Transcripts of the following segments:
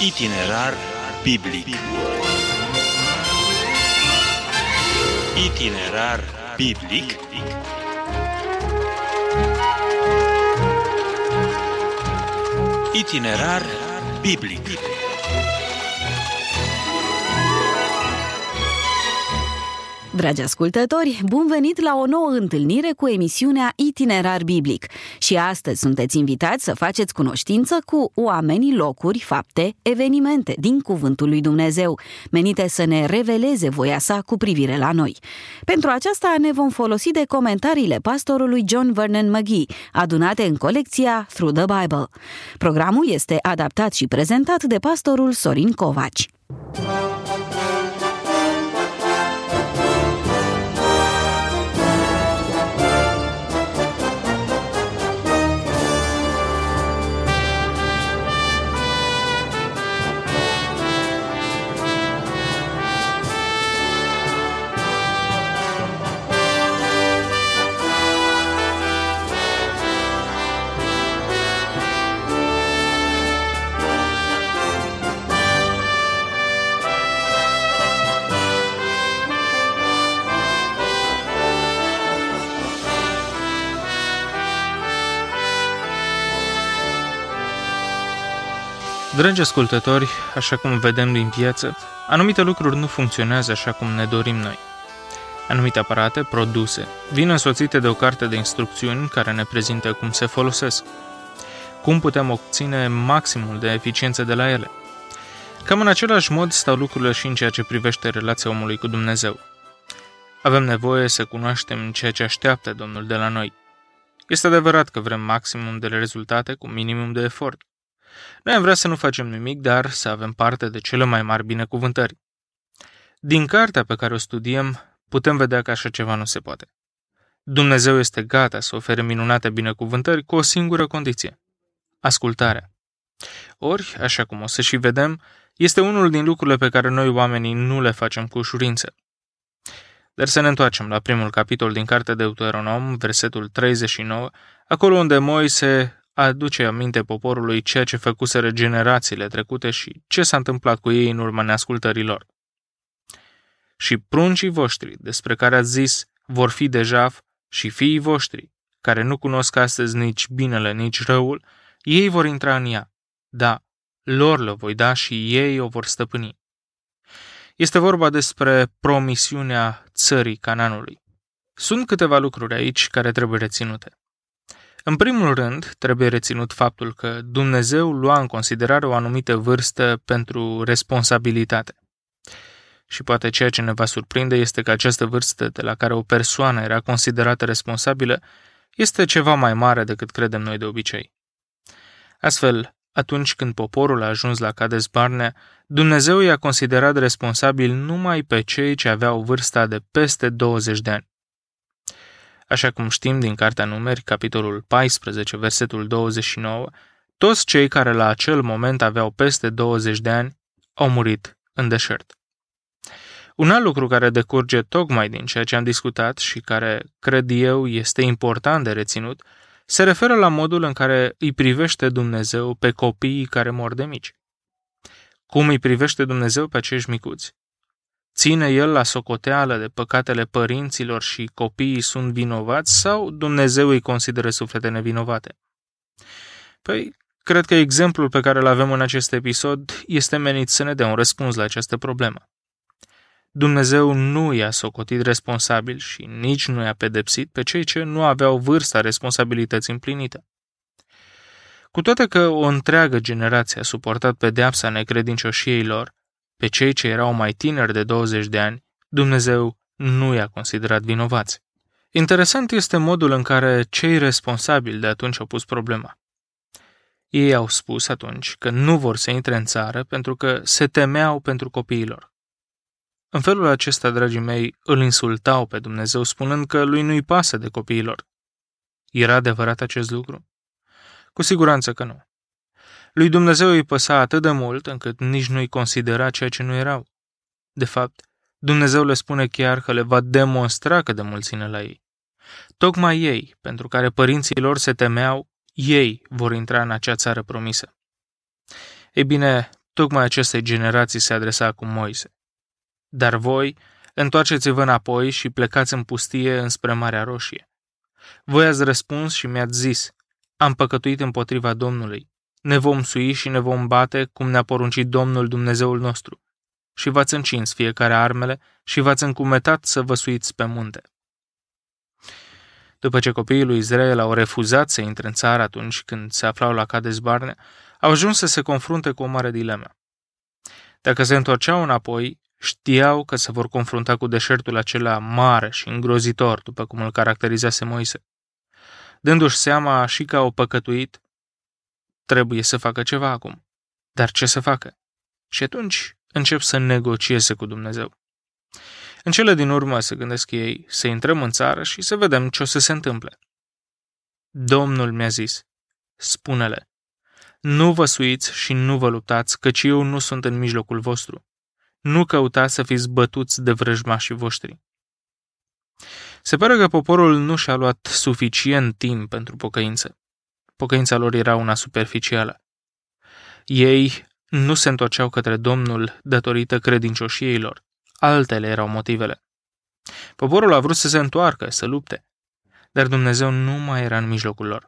Itinerar biblic. Itinerar biblic. Itinerar biblic. Dragi ascultători, bun venit la o nouă întâlnire cu emisiunea Itinerar Biblic. Și astăzi sunteți invitați să faceți cunoștință cu oameni, locuri, fapte, evenimente din Cuvântul lui Dumnezeu, menite să ne reveleze voia sa cu privire la noi. Pentru aceasta ne vom folosi de comentariile pastorului John Vernon McGee, adunate în colecția Through the Bible. Programul este adaptat și prezentat de pastorul Sorin Covaci. Dragi ascultători, așa cum vedem din viață, anumite lucruri nu funcționează așa cum ne dorim noi. Anumite aparate, produse, vin însoțite de o carte de instrucțiuni care ne prezintă cum se folosesc. Cum putem obține maximul de eficiență de la ele? Cam în același mod stau lucrurile și în ceea ce privește relația omului cu Dumnezeu. Avem nevoie să cunoaștem ceea ce așteaptă Domnul de la noi. Este adevărat că vrem maximum de rezultate cu minimum de efort. Noi am vrea să nu facem nimic, dar să avem parte de cele mai mari binecuvântări. Din cartea pe care o studiem, putem vedea că așa ceva nu se poate. Dumnezeu este gata să ofere minunate binecuvântări cu o singură condiție: ascultarea. Ori, așa cum o să și vedem, este unul din lucrurile pe care noi oamenii nu le facem cu ușurință. Dar să ne întoarcem la primul capitol din cartea Deuteronom, versetul 39, acolo unde Moise aduce aminte poporului ceea ce făcuseră generațiile trecute și ce s-a întâmplat cu ei în urma neascultărilor. Și pruncii voștri, despre care ați zis, vor fi de jaf, și fiii voștri, care nu cunosc astăzi nici binele, nici răul, ei vor intra în ea. Da, lor le voi da și ei o vor stăpâni. Este vorba despre promisiunea țării Canaanului. Sunt câteva lucruri aici care trebuie reținute. În primul rând, trebuie reținut faptul că Dumnezeu lua în considerare o anumită vârstă pentru responsabilitate. Și poate ceea ce ne va surprinde este că această vârstă de la care o persoană era considerată responsabilă este ceva mai mare decât credem noi de obicei. Astfel, atunci când poporul a ajuns la Cades Barnea, Dumnezeu i-a considerat responsabil numai pe cei ce aveau vârsta de peste 20 de ani. Așa cum știm din Cartea Numeri, capitolul 14, versetul 29, toți cei care la acel moment aveau peste 20 de ani au murit în deșert. Un alt lucru care decurge tocmai din ceea ce am discutat și care, cred eu, este important de reținut, se referă la modul în care îi privește Dumnezeu pe copiii care mor de mici. Cum îi privește Dumnezeu pe acești micuți? Ține El la socoteală de păcatele părinților și copiii sunt vinovați sau Dumnezeu îi consideră suflete nevinovate? Păi, cred că exemplul pe care îl avem în acest episod este menit să ne dea un răspuns la această problemă. Dumnezeu nu i-a socotit responsabil și nici nu i-a pedepsit pe cei ce nu aveau vârsta responsabilității împlinită. Cu toate că o întreagă generație a suportat pedeapsa necredincioșiei lor, pe cei ce erau mai tineri de 20 de ani, Dumnezeu nu i-a considerat vinovați. Interesant este modul în care cei responsabili de atunci au pus problema. Ei au spus atunci că nu vor să intre în țară pentru că se temeau pentru copiilor. În felul acesta, dragii mei, îl insultau pe Dumnezeu spunând că lui nu-i pasă de copiilor. Era adevărat acest lucru? Cu siguranță că nu. Lui Dumnezeu îi păsa atât de mult încât nici nu-i considera ceea ce nu erau. De fapt, Dumnezeu le spune chiar că le va demonstra cât de mult ține la ei. Tocmai ei, pentru care părinții lor se temeau, ei vor intra în acea țară promisă. Ei bine, Tocmai acestei generații se adresa acum Moise. Dar voi, întoarceți-vă înapoi și plecați în pustie înspre Marea Roșie. Voi ați răspuns și mi-ați zis, am păcătuit împotriva Domnului. Ne vom sui și ne vom bate cum ne-a poruncit Domnul Dumnezeul nostru. Și v-ați încins fiecare armele și v-ați încumetat să vă suiți pe munte. După ce copiii lui Israel au refuzat să intre în țară atunci când se aflau la Cades Barnea, au ajuns să se confrunte cu o mare dilemă. Dacă se întorceau înapoi, știau că se vor confrunta cu deșertul acela mare și îngrozitor, după cum îl caracterizase Moise. Dându-și seama și că au păcătuit, trebuie să facă ceva acum. Dar ce să facă? Și atunci încep să negocieze cu Dumnezeu. În cele din urmă se gândesc ei să intrăm în țară și să vedem ce o să se întâmple. Domnul mi-a zis, spune-le, nu vă suiți și nu vă luptați, căci eu nu sunt în mijlocul vostru. Nu căutați să fiți bătuți de vrăjmașii voștri. Se pare că poporul nu și-a luat suficient timp pentru pocăință. Pocăința lor era una superficială. Ei nu se întorceau către Domnul datorită credincioșiei lor. Altele erau motivele. Poporul a vrut să se întoarcă, să lupte, dar Dumnezeu nu mai era în mijlocul lor.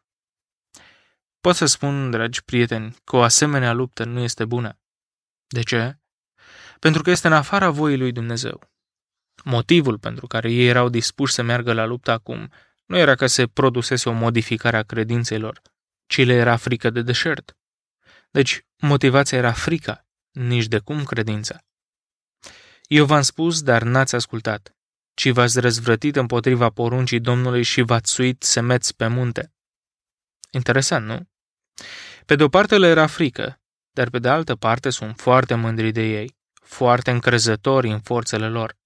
Pot să spun, dragi prieteni, că o asemenea luptă nu este bună. De ce? Pentru că este în afara voii lui Dumnezeu. Motivul pentru care ei erau dispuși să meargă la luptă acum nu era că se produsese o modificare a credinței lor, ci le era frică de deșert. Deci, motivația era frica, nici de cum credința. Eu v-am spus, dar n-ați ascultat, ci v-ați răzvrătit împotriva poruncii Domnului și v-ați suit semeți pe munte. Interesant, nu? Pe de o parte le era frică, dar pe de altă parte sunt foarte mândri de ei, foarte încrezători în forțele lor.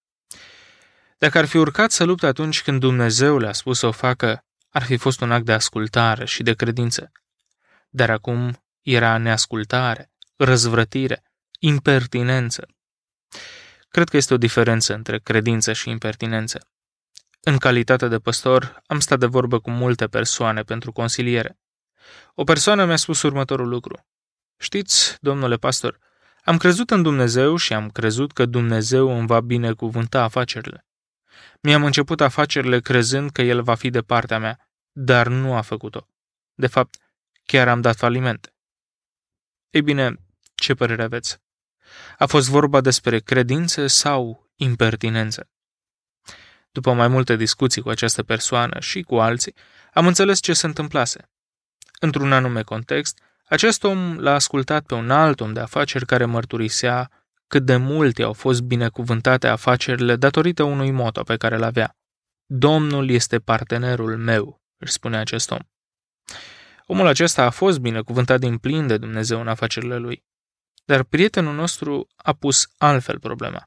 Dacă ar fi urcat să lupte atunci când Dumnezeu le-a spus să o facă, ar fi fost un act de ascultare și de credință. Dar acum era neascultare, răzvrătire, impertinență. Cred că este o diferență între credință și impertinență. În calitate de păstor, am stat de vorbă cu multe persoane pentru consiliere. O persoană mi-a spus următorul lucru. Știți, domnule pastor, am crezut în Dumnezeu și am crezut că Dumnezeu îmi va binecuvânta afacerile. Mi-am început afacerile crezând că El va fi de partea mea, dar nu a făcut-o. De fapt, chiar am dat faliment. Ei bine, ce părere aveți? A fost vorba despre credință sau impertinență? După mai multe discuții cu această persoană și cu alții, am înțeles ce se întâmplase. Într-un anume context, acest om l-a ascultat pe un alt om de afaceri care mărturisea cât de mult i-au fost binecuvântate afacerile datorită unui moto pe care îl avea. Domnul este partenerul meu, își spune acest om. Omul acesta a fost binecuvântat din plin de Dumnezeu în afacerile lui. Dar prietenul nostru a pus altfel problema.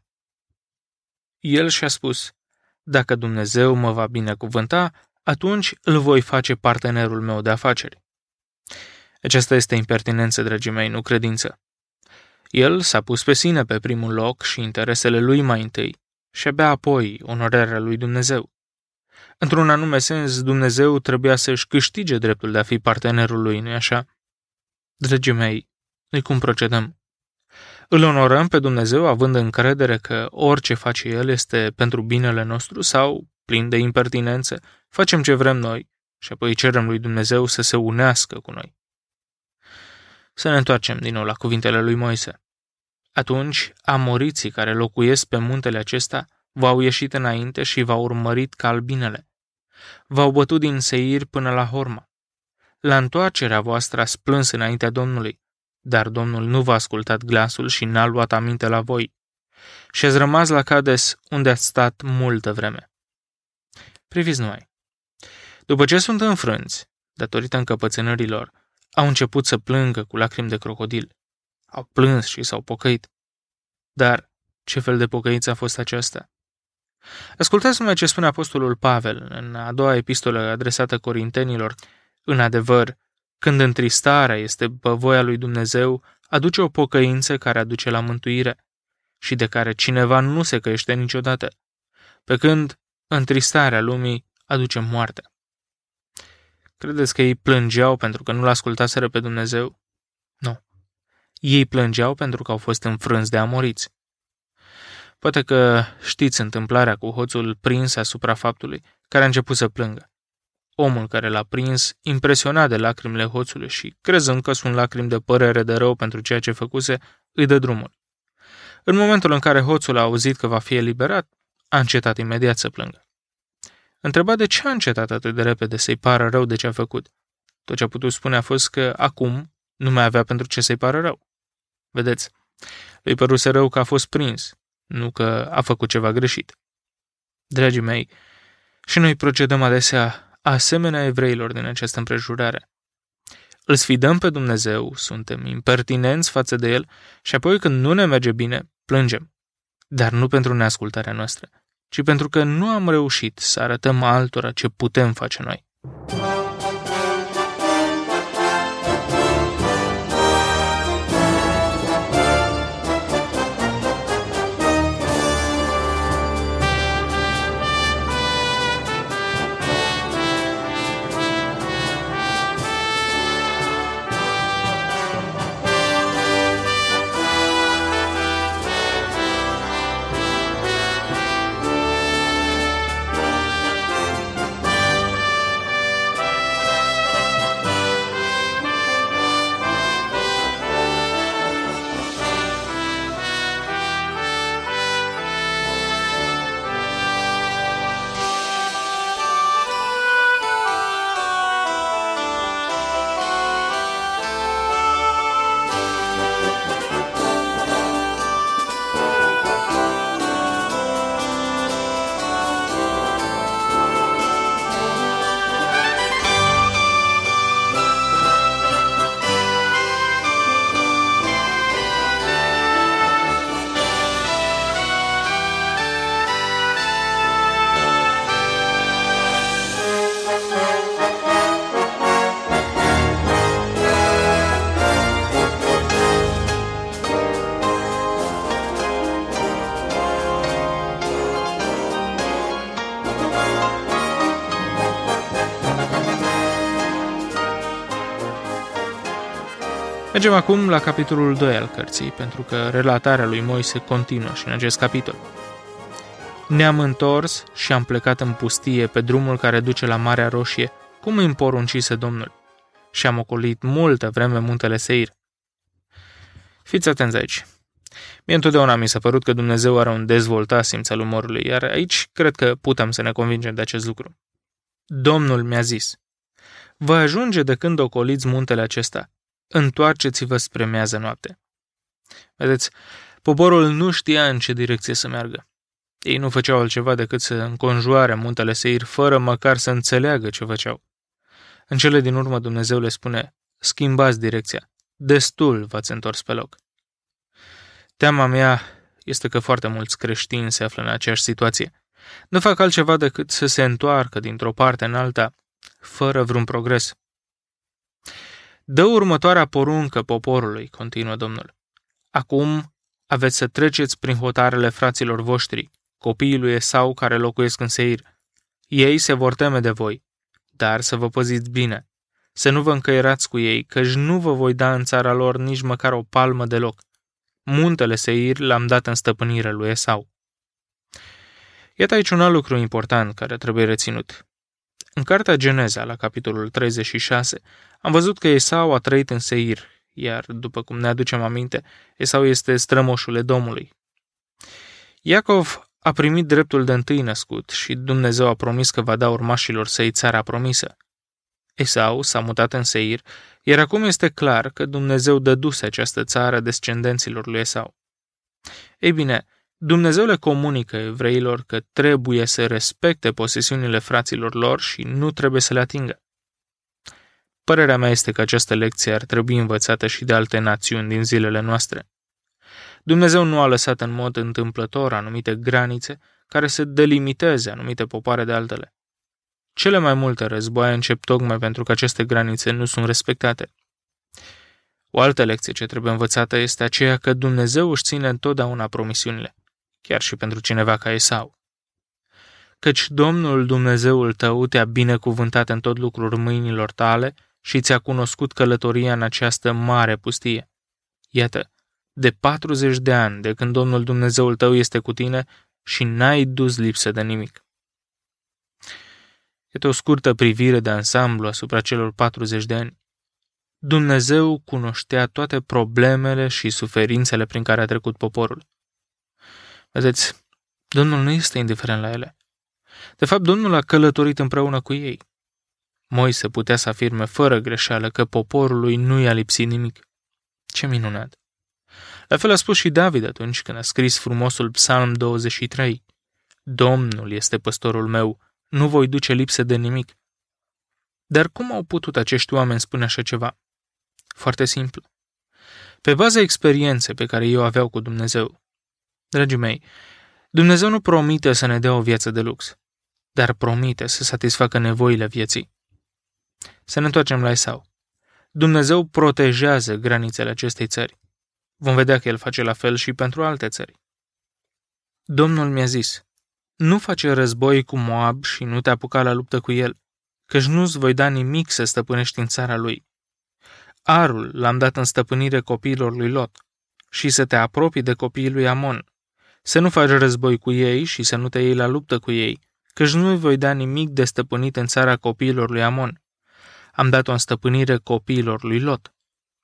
El și-a spus, dacă Dumnezeu mă va binecuvânta, atunci îl voi face partenerul meu de afaceri. Aceasta este impertinență, dragii mei, nu credință. El s-a pus pe sine pe primul loc și interesele lui mai întâi și abia apoi onorarea lui Dumnezeu. Într-un anume sens, Dumnezeu trebuia să-și câștige dreptul de a fi partenerul lui, nu-i așa? Dragii mei, noi cum procedăm? Îl onorăm pe Dumnezeu având încredere că orice face El este pentru binele nostru sau, plin de impertinență, facem ce vrem noi și apoi cerem lui Dumnezeu să se unească cu noi. Să ne întoarcem din nou la cuvintele lui Moise. Atunci, amoriții care locuiesc pe muntele acesta v-au ieșit înainte și v-au urmărit ca albinele. V-au bătut din Seir până la Horma. La întoarcerea voastră ați plâns înaintea Domnului, dar Domnul nu v-a ascultat glasul și n-a luat aminte la voi. Și ați rămas la Cades, unde ați stat multă vreme. Priviți numai. După ce sunt înfrânți, datorită încăpățânărilor, au început să plângă cu lacrimi de crocodil. Au plâns și s-au pocăit. Dar ce fel de pocăință a fost aceasta? Ascultați numai ce spune apostolul Pavel în a doua epistolă adresată Corintenilor. În adevăr, când întristarea este pe voia lui Dumnezeu, aduce o pocăință care aduce la mântuire și de care cineva nu se căiește niciodată, pe când întristarea lumii aduce moarte. Credeți că ei plângeau pentru că nu l-ascultaseră pe Dumnezeu? Nu. Ei plângeau pentru că au fost înfrânți de amoriți. Poate că știți întâmplarea cu hoțul prins asupra faptului, care a început să plângă. Omul care l-a prins, impresionat de lacrimile hoțului și, crezând că sunt lacrimi de părere de rău pentru ceea ce făcuse, îi dă drumul. În momentul în care hoțul a auzit că va fi eliberat, a încetat imediat să plângă. Întreba de ce a încetat atât de repede să-i pară rău de ce a făcut. Tot ce a putut spune a fost că acum nu mai avea pentru ce să-i pară rău. Vedeți, îi păruse rău că a fost prins, nu că a făcut ceva greșit. Dragii mei, și noi procedăm adesea asemenea evreilor din această împrejurare. Îl sfidăm pe Dumnezeu, suntem impertinenți față de El și apoi când nu ne merge bine, plângem. Dar nu pentru neascultarea noastră, ci pentru că nu am reușit să arătăm altora ce putem face noi. Mergem acum la capitolul 2 al cărții, pentru că relatarea lui Moise continuă și în acest capitol. Ne-am întors și am plecat în pustie pe drumul care duce la Marea Roșie, cum îmi poruncise Domnul, și am ocolit multă vreme muntele Seir. Fiți atenți aici. Mie întotdeauna mi s-a părut că Dumnezeu are un dezvoltat simț al umorului, iar aici cred că putem să ne convingem de acest lucru. Domnul mi-a zis, vă ajunge de când ocoliți muntele acesta, întoarceți-vă spre miază noapte. Vedeți, poporul nu știa în ce direcție să meargă. Ei nu făceau altceva decât să înconjoare muntele Seir fără măcar să înțeleagă ce făceau. În cele din urmă Dumnezeu le spune, schimbați direcția, destul v-ați întors pe loc. Teama mea este că foarte mulți creștini se află în aceeași situație. Nu fac altceva decât să se întoarcă dintr-o parte în alta, fără vreun progres. Dă următoarea poruncă poporului, continuă Domnul. Acum aveți să treceți prin hotarele fraților voștri, copiii lui Esau care locuiesc în Seir. Ei se vor teme de voi, dar să vă păziți bine, să nu vă încăierați cu ei, căci nu vă voi da în țara lor nici măcar o palmă deloc. Muntele Seir l-am dat în stăpânire lui Esau. Iată aici un alt lucru important care trebuie reținut. În cartea Geneza, la capitolul 36, am văzut că Esau a trăit în Seir, iar, după cum ne aducem aminte, Esau este strămoșul Edomului. Iacov a primit dreptul de întâi născut și Dumnezeu a promis că va da urmașilor săi țara promisă. Esau s-a mutat în Seir, iar acum este clar că Dumnezeu dăduse această țară descendenților lui Esau. Ei bine, Dumnezeu le comunică evreilor că trebuie să respecte posesiunile fraților lor și nu trebuie să le atingă. Părerea mea este că această lecție ar trebui învățată și de alte națiuni din zilele noastre. Dumnezeu nu a lăsat în mod întâmplător anumite granițe care să delimiteze anumite popoare de altele. Cele mai multe războaie încep tocmai pentru că aceste granițe nu sunt respectate. O altă lecție ce trebuie învățată este aceea că Dumnezeu își ține întotdeauna promisiunile, chiar și pentru cineva ca Esau. Căci Domnul Dumnezeul tău te-a binecuvântat în tot lucrul mâinilor tale și ți-a cunoscut călătoria în această mare pustie. Iată, de 40 de ani de când Domnul Dumnezeul tău este cu tine și n-ai dus lipsă de nimic. Este o scurtă privire de ansamblu asupra celor 40 de ani. Dumnezeu cunoștea toate problemele și suferințele prin care a trecut poporul. Vedeți, Domnul nu este indiferent la ele. De fapt, Domnul a călătorit împreună cu ei. Moise putea să afirme fără greșeală că poporului nu i-a lipsit nimic. Ce minunat! La fel a spus și David atunci când a scris frumosul Psalm 23. Domnul este păstorul meu, nu voi duce lipsă de nimic. Dar cum au putut acești oameni spune așa ceva? Foarte simplu. Pe baza experienței pe care ei o aveau cu Dumnezeu. Dragii mei, Dumnezeu nu promite să ne dea o viață de lux, dar promite să satisfacă nevoile vieții. Să ne întoarcem la Esau. Dumnezeu protejează granițele acestei țări. Vom vedea că El face la fel și pentru alte țări. Domnul mi-a zis, nu face război cu Moab și nu te apuca la luptă cu el, căci nu-ți voi da nimic să stăpânești în țara lui. Arul l-am dat în stăpânire copiilor lui Lot și să te apropii de copiii lui Amon, să nu faci război cu ei și să nu te iei la luptă cu ei, căci nu-i voi da nimic de stăpânit în țara copiilor lui Amon. Am dat-o în stăpânire copiilor lui Lot.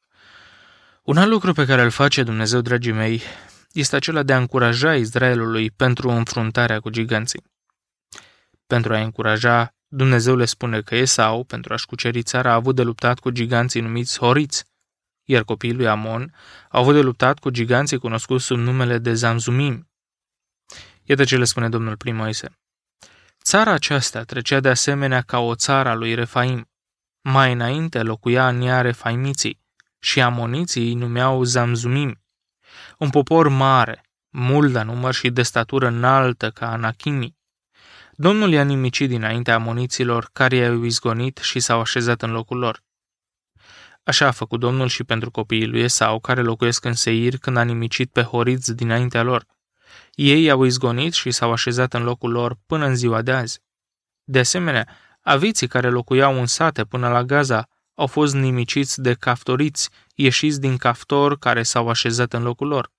Un alt lucru pe care îl face Dumnezeu, dragii mei, este acela de a încuraja Israelului pentru înfruntarea cu giganții. Pentru a încuraja, Dumnezeu le spune că Esau, pentru a-și cuceri țara, a avut de luptat cu giganții numiți horiți, iar copiii lui Amon au avut de luptat cu giganții cunoscuți sub numele de Zamzumim. Iată ce le spune Domnul prin Moise. Țara aceasta trecea de asemenea ca o țară a lui Refaim. Mai înainte locuia în ea refaimiții și amoniții îi numeau Zamzumim. Un popor mare, mult la număr și de statură înaltă ca Anachimii. Domnul i-a nimicit dinaintea amoniților care i-au izgonit și s-au așezat în locul lor. Așa a făcut Domnul și pentru copiii lui Esau care locuiesc în Seir când a nimicit pe horiți dinaintea lor. Ei i-au izgonit și s-au așezat în locul lor până în ziua de azi. De asemenea, aviții care locuiau în sate până la Gaza au fost nimiciți de caftoriți, ieșiți din Caftor care s-au așezat în locul lor.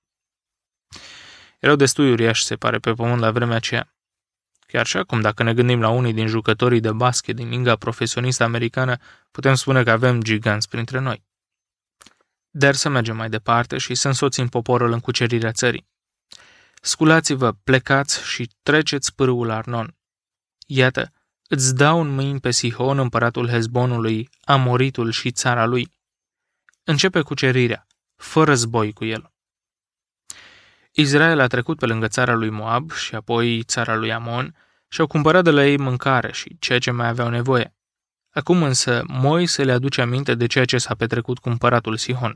Erau destui uriași, se pare, pe pământ la vremea aceea. Chiar și acum, dacă ne gândim la unii din jucătorii de basket din liga profesionistă americană, putem spune că avem giganți printre noi. Dar să mergem mai departe și să însoțim poporul în cucerirea țării. Sculați-vă, plecați și treceți pârâul Arnon. Iată, îți dau în mâini pe Sihon, împăratul Hezbonului, Amoritul și țara lui. Începe cucerirea, fă război cu el. Israel a trecut pe lângă țara lui Moab și apoi țara lui Amon și au cumpărat de la ei mâncare și ceea ce mai aveau nevoie. Acum însă Moise le aduce aminte de ceea ce s-a petrecut cu împăratul Sihon.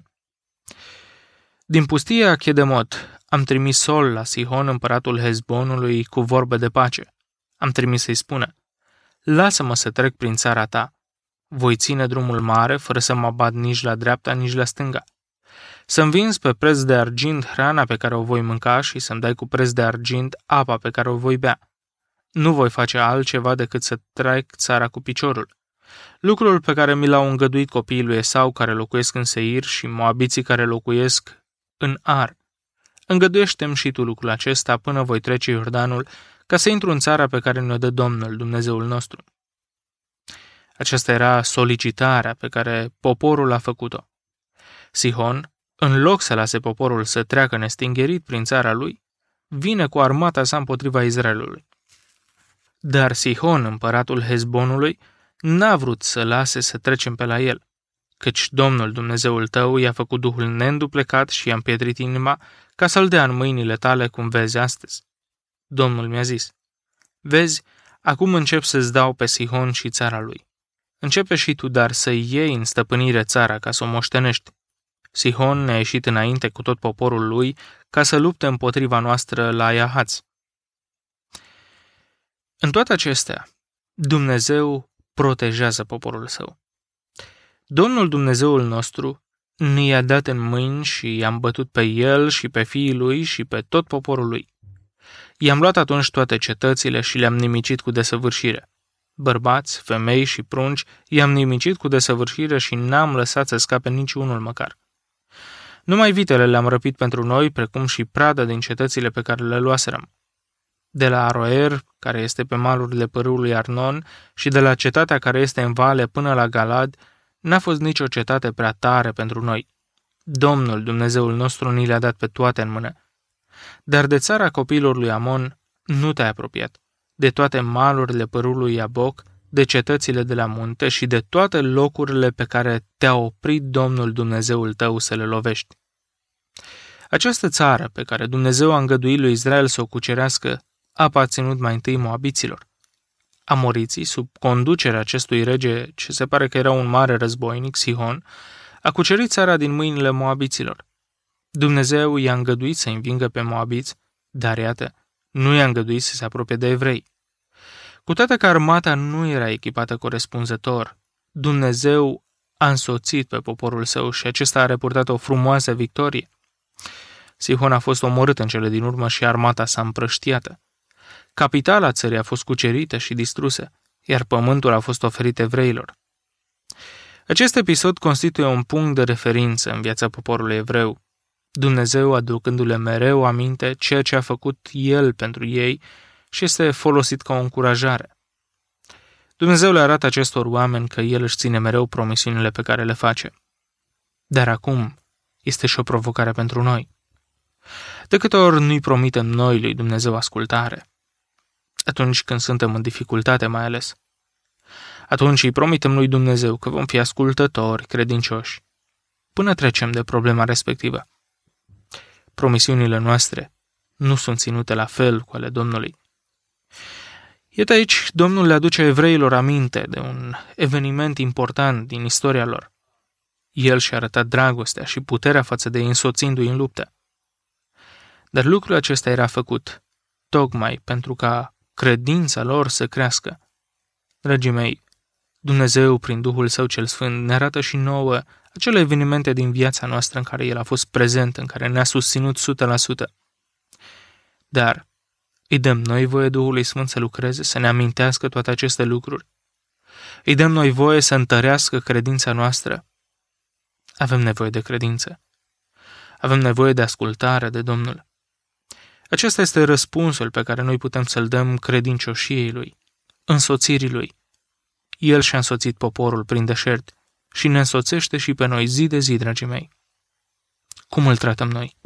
Din pustia Chedemot am trimis sol la Sihon, împăratul Hezbonului, cu vorbe de pace. Am trimis să-i spună, lasă-mă să trec prin țara ta. Voi ține drumul mare, fără să mă abat nici la dreapta, nici la stânga. Să-mi vinzi pe preț de argint hrana pe care o voi mânca și să-mi dai cu preț de argint apa pe care o voi bea. Nu voi face altceva decât să trec țara cu piciorul. Lucrul pe care mi l-au îngăduit copiii lui Esau care locuiesc în Seir și moabiții care locuiesc în Ar. Îngăduiește-mi și tu lucrul acesta până voi trece Iordanul, ca să intru în țara pe care ne-o dă Domnul, Dumnezeul nostru. Aceasta era solicitarea pe care poporul a făcut-o. Sihon, în loc să lase poporul să treacă nestingerit prin țara lui, vine cu armata sa împotriva Israelului. Dar Sihon, împăratul Hezbonului, n-a vrut să lase să trecem pe la el, căci Domnul Dumnezeul tău i-a făcut duhul neînduplecat și i-a împietrit inima ca să-l dea în mâinile tale cum vezi astăzi. Domnul mi-a zis, vezi, acum încep să-ți dau pe Sihon și țara lui. Începe și tu, dar să iei în stăpânire țara ca să o moștenești. Sihon ne-a ieșit înainte cu tot poporul lui ca să lupte împotriva noastră la Iahaț. În toate acestea, Dumnezeu protejează poporul său. Domnul Dumnezeul nostru ne-i-a dat în mâini și i-am bătut pe el și pe fiii lui și pe tot poporul lui. I-am luat atunci toate cetățile și le-am nimicit cu desăvârșire. Bărbați, femei și prunci i-am nimicit cu desăvârșire și n-am lăsat să scape niciunul măcar. Numai vitele le-am răpit pentru noi, precum și prada din cetățile pe care le luaserăm. De la Aroer, care este pe malurile pârâului Arnon, și de la cetatea care este în vale până la Galad, n-a fost nicio cetate prea tare pentru noi. Domnul, Dumnezeul nostru, ni le-a dat pe toate în mână. Dar de țara copiilor lui Amon nu te-ai apropiat, de toate malurile pârâului Iaboc, de cetățile de la munte și de toate locurile pe care te-a oprit Domnul Dumnezeul tău să le lovești. Această țară pe care Dumnezeu a îngăduit lui Israel să o cucerească a aparținut mai întâi moabiților. Amoriții, sub conducerea acestui rege, ce se pare că era un mare războinic, Sihon, a cucerit țara din mâinile moabiților. Dumnezeu i-a îngăduit să învingă pe moabiți, dar iată, nu i-a îngăduit să se apropie de evrei. Cu toate că armata nu era echipată corespunzător, Dumnezeu a însoțit pe poporul său și acesta a reportat o frumoasă victorie. Sihon a fost omorât în cele din urmă și armata s-a împrăștiată. Capitala țării a fost cucerită și distrusă, iar pământul a fost oferit evreilor. Acest episod constituie un punct de referință în viața poporului evreu, Dumnezeu aducându-le mereu aminte ceea ce a făcut El pentru ei și este folosit ca o încurajare. Dumnezeu le arată acestor oameni că El își ține mereu promisiunile pe care le face. Dar acum este și o provocare pentru noi. De câte ori nu-i promitem noi lui Dumnezeu ascultare? Atunci când suntem în dificultate mai ales. Atunci îi promitem lui Dumnezeu că vom fi ascultători, credincioși, până trecem de problema respectivă. Promisiunile noastre nu sunt ținute la fel cu ale Domnului. Iată aici, Domnul le aduce evreilor aminte de un eveniment important din istoria lor. El și-a arătat dragostea și puterea față de ei însoțindu-i în luptă. Dar lucrul acesta era făcut tocmai pentru ca credința lor să crească. Dragii mei, Dumnezeu, prin Duhul Său cel Sfânt, ne arată și nouă acele evenimente din viața noastră în care El a fost prezent, în care ne-a susținut 100%. Dar îi dăm noi voie Duhului Sfânt să lucreze, să ne amintească toate aceste lucruri? Îi dăm noi voie să întărească credința noastră? Avem nevoie de credință. Avem nevoie de ascultare de Domnul. Acesta este răspunsul pe care noi putem să-l dăm credincioșiei Lui, însoțirii Lui. El și-a însoțit poporul prin deșert și ne însoțește și pe noi zi de zi, dragii mei. Cum îl tratăm noi?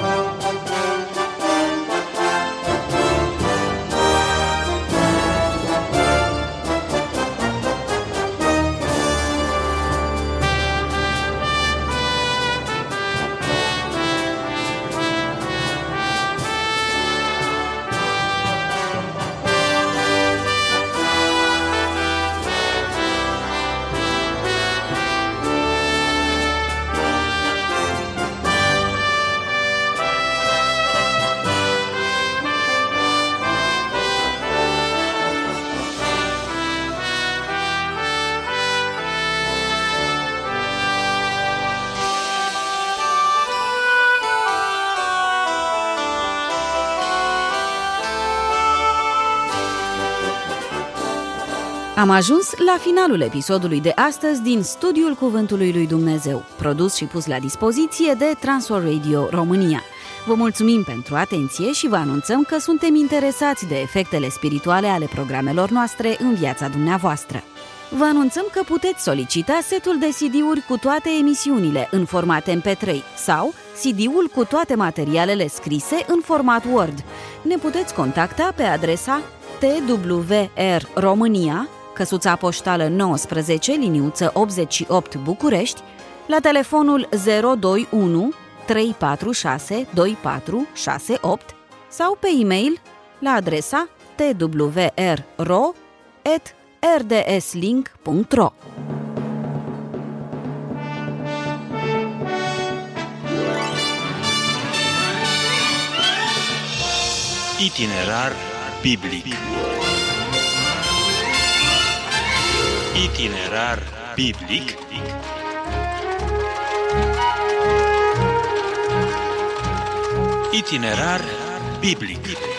Am ajuns la finalul episodului de astăzi din Studiul Cuvântului lui Dumnezeu, produs și pus la dispoziție de Transworld Radio România. Vă mulțumim pentru atenție și vă anunțăm că suntem interesați de efectele spirituale ale programelor noastre în viața dumneavoastră. Vă anunțăm că puteți solicita setul de CD-uri cu toate emisiunile în format MP3 sau CD-ul cu toate materialele scrise în format Word. Ne puteți contacta pe adresa TWR România, căsuța poștală 19, liniuță 88 București, la telefonul 021 346 2468 sau pe e-mail la adresa twrro@rdslink.ro. Itinerar biblic. Itinerar biblic. Itinerar biblic.